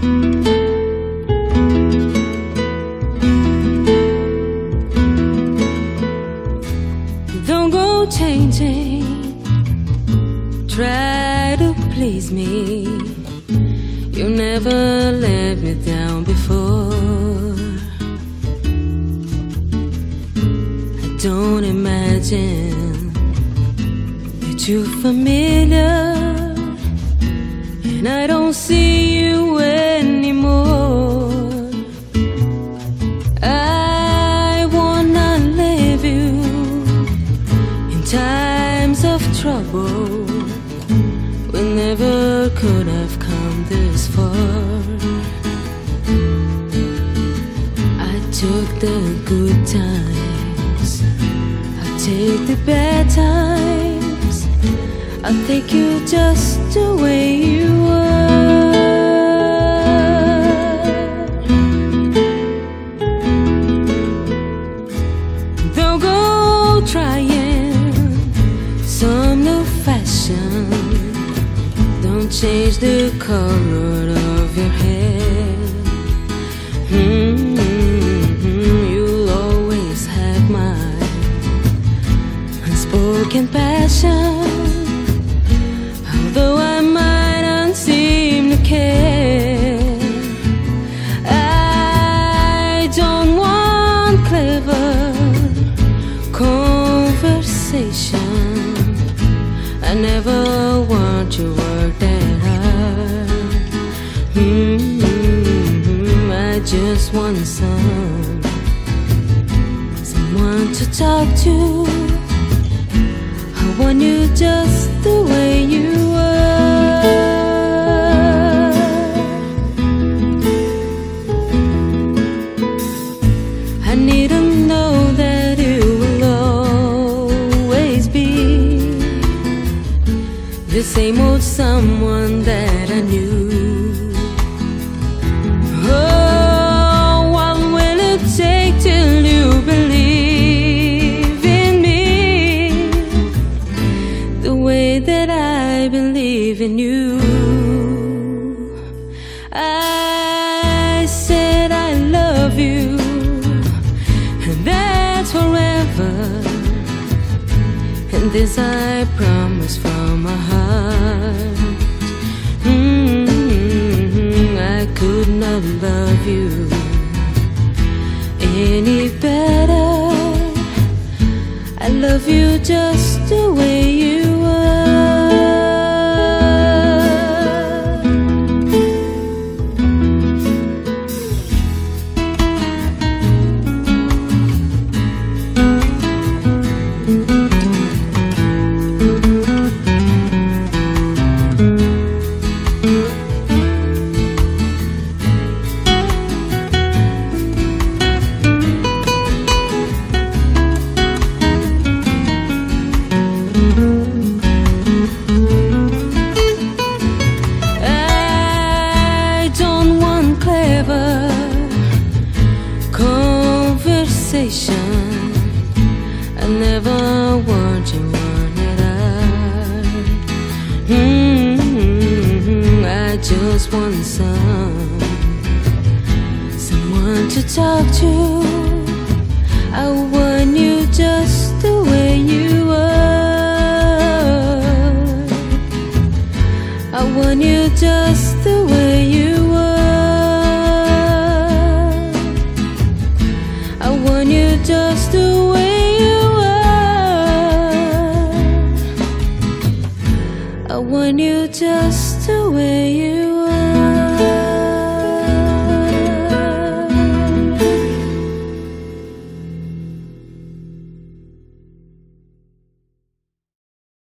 Don't go changing, try to please me. You never let me down before. I don't imagine that you're familiar, and I don't see you anymore. I wanna leave you in times of trouble. We never could have come this far. I took the good times, I'll take the bad times. I'll take you just the way you are. Don't go trying some new fashion. Don't change the color of your hair. You'll always have my unspoken passion. Although I might not seem to care, I don't want clever conversation. I never want you work that hard. I just want someone to talk to. I want you just the way you are. I need to know that you will always be the same old someone that I knew. Oh, what will it take till you believe in me the way that I believe in you? I said I love you, and that's forever. And this I promise from my heart. I could not love you any better. I love you just the way you are. I never want you wanted I just want someone to talk to. I want you just the way you are. I want you just the way you are. I want you just the way you are. I want you just the way you are.